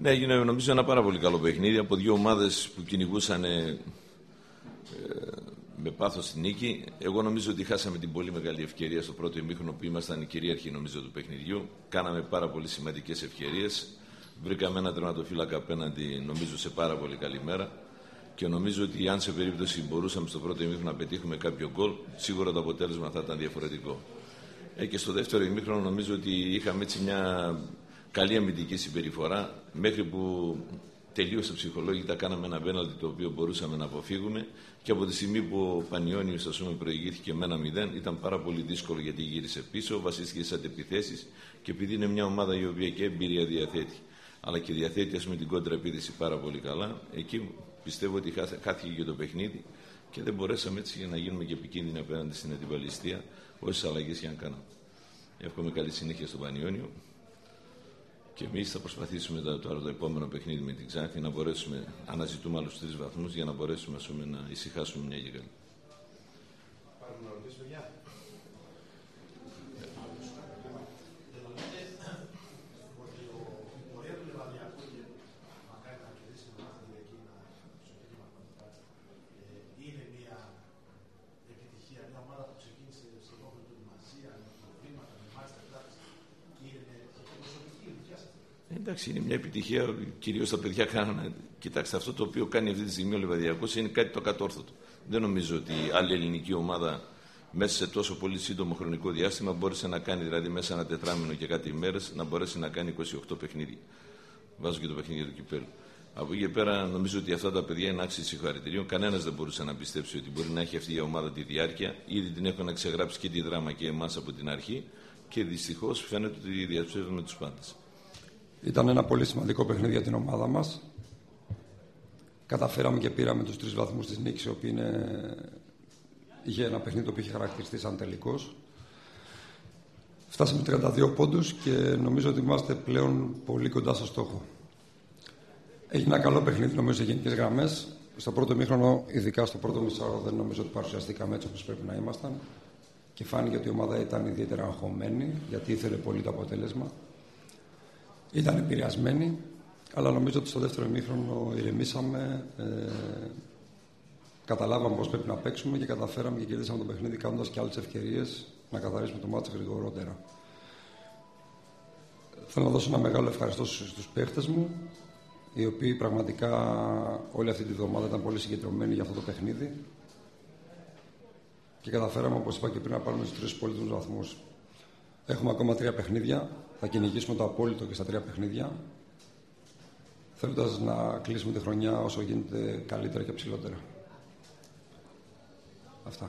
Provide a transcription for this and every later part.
Ναι, έγινε νομίζω ένα πάρα πολύ καλό παιχνίδι από δύο ομάδες που κυνηγούσαν με πάθος τη νίκη. Εγώ νομίζω ότι χάσαμε την πολύ μεγάλη ευκαιρία στο πρώτο ημίχρονο που ήμασταν οι κυρίαρχοι νομίζω του παιχνιδιού. Κάναμε πάρα πολύ σημαντικές ευκαιρίες. Βρήκαμε ένα τερματοφύλακα απέναντι νομίζω σε πάρα πολύ καλή μέρα. Και νομίζω ότι αν σε περίπτωση μπορούσαμε στο πρώτο ημίχρονο να πετύχουμε κάποιο γκολ, σίγουρα το αποτέλεσμα θα ήταν διαφορετικό. Και στο δεύτερο ημίχρονο νομίζω ότι είχαμε έτσι μια καλή αμυντική συμπεριφορά, μέχρι που τελείωσε ψυχολόγητα, κάναμε ένα πέναλτι το οποίο μπορούσαμε να αποφύγουμε, και από τη στιγμή που ο Πανιώνιος προηγήθηκε με 1-0, ήταν πάρα πολύ δύσκολο, γιατί γύρισε πίσω, βασίστηκε σε αντεπιθέσεις, και επειδή είναι μια ομάδα η οποία και εμπειρία διαθέτει, αλλά και διαθέτει την κόντρα επίθεση πάρα πολύ καλά, εκεί πιστεύω ότι χάθηκε και το παιχνίδι και δεν μπορέσαμε έτσι να γίνουμε και επικίνδυνοι απέναντι στην αντιπαλιστία, όσες αλλαγές και αν κάναμε. Εύχομαι καλή συνέχεια στον Πανιώνιο. Και εμείς θα προσπαθήσουμε τώρα το επόμενο παιχνίδι με την Ξάνθη να μπορέσουμε, αναζητούμε άλλους 3 βαθμούς για να μπορέσουμε να ησυχάσουμε μια και καλή. Υπάρχουν ερωτήσεις, παιδιά? Είναι μια επιτυχία, μια ομάδα που ξεκίνησε σε λόγω του προετοιμασία, με προβλήματα, με μάλιστα κλάσεις, και είναι προσωπική δουλειά σας. Εντάξει, είναι μια επιτυχία, κυρίως τα παιδιά κάνανε. Κοιτάξτε, αυτό το οποίο κάνει αυτή τη στιγμή ο Λιβαδιακός είναι κάτι το ακατόρθωτο. Δεν νομίζω ότι άλλη ελληνική ομάδα μέσα σε τόσο πολύ σύντομο χρονικό διάστημα μπόρεσε να κάνει, δηλαδή μέσα ένα τετράμινο και κάτι ημέρες, να μπορέσει να κάνει 28 παιχνίδια. Βάζω και το παιχνίδι του κυπέλου. Από εκεί και πέρα νομίζω ότι αυτά τα παιδιά είναι άξιοι συγχαρητηρίων. Κανένας δεν μπορούσε να πιστέψει ότι μπορεί να έχει αυτή η ομάδα τη διάρκεια. Ήδη την έχουν ξεγράψει και τη δράμα και εμάς από την αρχή, και δυστυχώς φαίνεται ότι διαψεύδουμε τους πάντες. Ήταν ένα πολύ σημαντικό παιχνίδι για την ομάδα μας. Καταφέραμε και πήραμε τους 3 βαθμούς της νίκης, ο οποίος είχε ένα παιχνίδι το οποίο είχε χαρακτηριστεί σαν τελικός. Φτάσαμε 32 πόντους και νομίζω ότι είμαστε πλέον πολύ κοντά στο στόχο. Έγινε ένα καλό παιχνίδι νομίζω σε γενικές γραμμές. Στο πρώτο ημίχρονο, ειδικά στο πρώτο μισάωρο, δεν νομίζω ότι παρουσιαστήκαμε έτσι όπως πρέπει να ήμασταν. Και φάνηκε ότι η ομάδα ήταν ιδιαίτερα αγχωμένη, γιατί ήθελε πολύ το αποτέλεσμα. Ήταν επηρεασμένοι, αλλά νομίζω ότι στο δεύτερο ημίχρονο ηρεμήσαμε, καταλάβαμε πώς πρέπει να παίξουμε και καταφέραμε και κερδίσαμε το παιχνίδι, κάνοντας και άλλες ευκαιρίες να καθαρίσουμε το μάτσο γρηγορότερα. Θέλω να δώσω ένα μεγάλο ευχαριστώ στους παίχτες μου, οι οποίοι πραγματικά όλη αυτή τη βδομάδα ήταν πολύ συγκεντρωμένοι για αυτό το παιχνίδι και καταφέραμε, όπως είπα και πριν, να πάρουμε στους 3 πολύτιμους βαθμούς. Έχουμε ακόμα 3 παιχνίδια. Θα κυνηγήσουμε το απόλυτο και στα 3 παιχνίδια, θέλοντας να κλείσουμε τη χρονιά όσο γίνεται καλύτερα και ψηλότερα. Αυτά.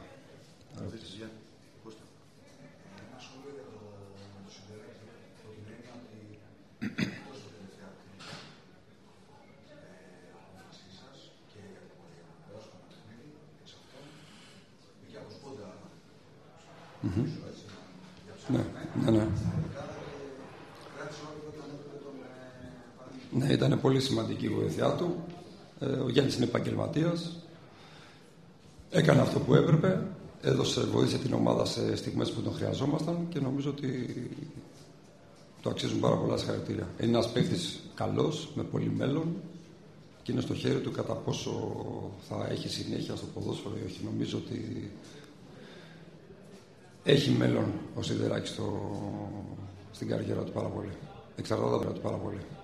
Ναι. Ναι, ήταν πολύ σημαντική η βοήθειά του. Ο Γιάννης είναι επαγγελματίας. Έκανε αυτό που έπρεπε. Βοήθησε την ομάδα σε στιγμές που τον χρειαζόμασταν και νομίζω ότι το αξίζουν πάρα πολλά συγχαρητήρια. Είναι ένας παίκτης καλός, με πολύ μέλλον, και είναι στο χέρι του κατά πόσο θα έχει συνέχεια στο ποδόσφαιρο ή όχι. Νομίζω ότι έχει μέλλον ο Σιδεράκης στην καριέρα του πάρα πολύ. Εξαρτάται από το πάρα πολύ.